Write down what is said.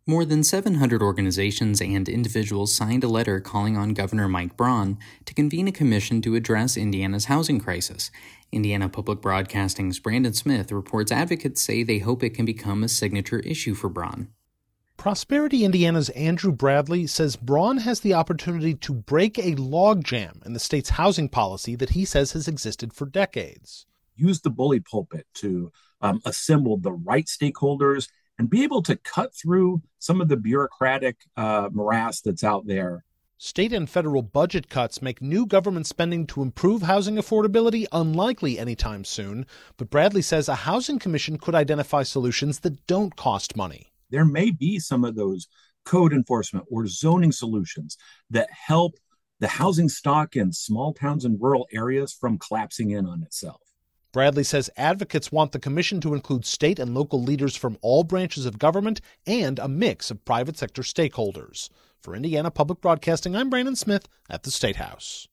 More than 700 organizations and individuals signed a letter calling on Governor Mike Braun to convene a commission to address Indiana's housing crisis. Indiana Public Broadcasting's Brandon Smith reports advocates say they hope it can become a signature issue for Braun. Prosperity Indiana's Andrew Bradley says Braun has the opportunity to break a logjam in the state's housing policy that he says has existed for decades. Use the bully pulpit to assemble the right stakeholders and be able to cut through some of the bureaucratic morass that's out there. State and federal budget cuts make new government spending to improve housing affordability unlikely anytime soon, but Bradley says a housing commission could identify solutions that don't cost money. There may be some of those code enforcement or zoning solutions that help the housing stock in small towns and rural areas from collapsing in on itself. Bradley says advocates want the commission to include state and local leaders from all branches of government and a mix of private sector stakeholders. For Indiana Public Broadcasting, I'm Brandon Smith at the State House.